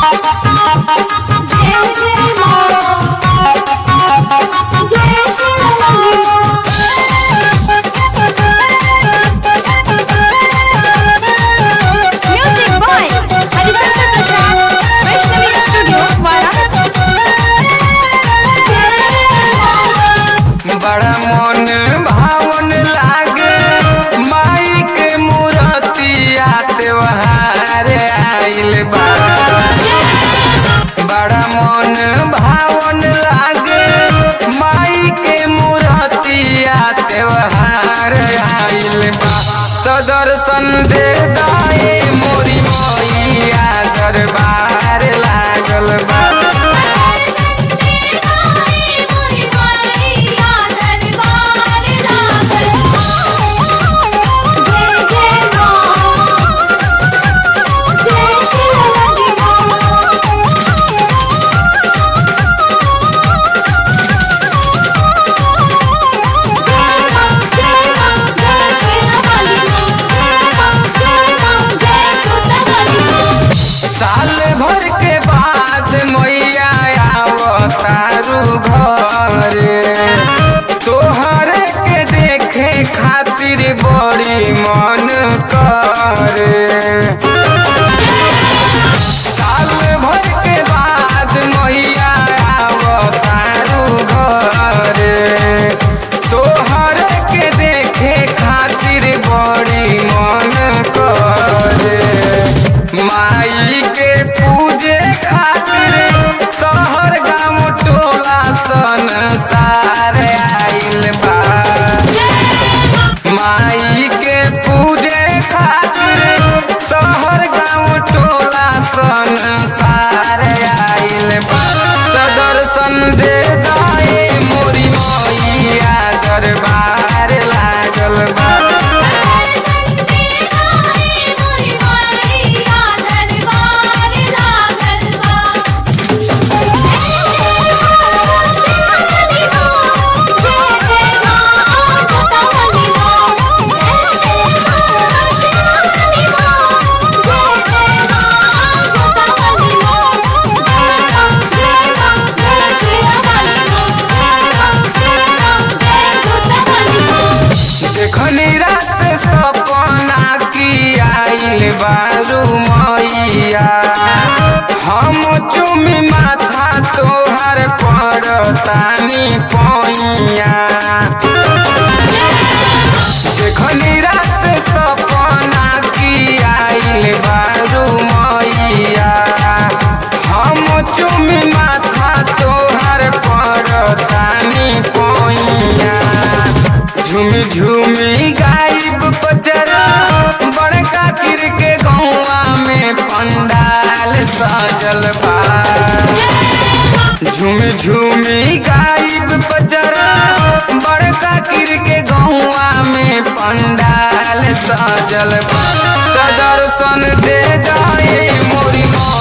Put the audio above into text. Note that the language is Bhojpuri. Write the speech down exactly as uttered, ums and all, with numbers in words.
बड़ा मन भावन लागे माई के मूर्तिया त्योहार आइल बा। बड़ा मन भावन लागे माई के मूर्तिया त्योहार आइल बा। तो दर्शन दे दाए मोरी मैया दरबार लागल बा। साल भर के बाद मैया आवतारू घरे, तोहरे के देखे खातिर बड़ी मन करे। साल भर के बाद मैया आवतारू घरे, तोहरे के देखे खातिर बड़ी मन करे। माई के पूजे खातिर तोहर गाँव टोला संसार आइल बा। माई के पूजे खातिर तोहर गाँव टोला संसार आइल बा। तो दर्शन दे दाए मोरी मैया दरबार लागल बा। देखनी रात सपना की आइल बारू मैया, हम चुमी माथा तोहर पड़तानी पैया। देखनी रात सपना की आइल बारू मैया, हम चुमी माथा तोहर पड़तानी पैया। झूमी झूमी गायब पचरा बड़का किर के गौआ में पंडाल सजल बा। झूमी झूमी गायब पचरा बड़का किर के गौआ में पंडाल सजल बा। दर्शन दे जाए मोरी